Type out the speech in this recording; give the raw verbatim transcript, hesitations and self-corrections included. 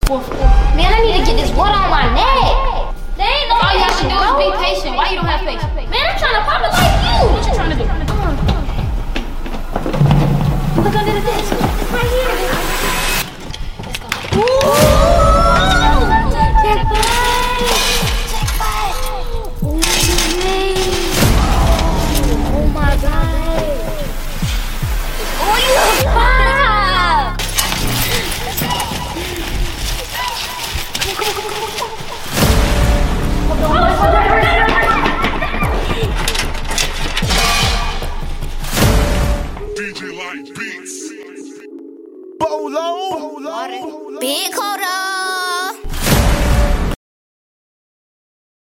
Man, I need to get this water on my neck. They ain't no All y'all patience, should do is bro. be patient. Why you don't have patience? Man, I'm trying to pop it like you. What you trying to do? Come on, come on. Look under the desk. It's right here. Let's go. Ooh! Check five. Check five. Ooh, man. Oh my God. Oh, you look fine. D J Light Beats. Bolo. Big Coda.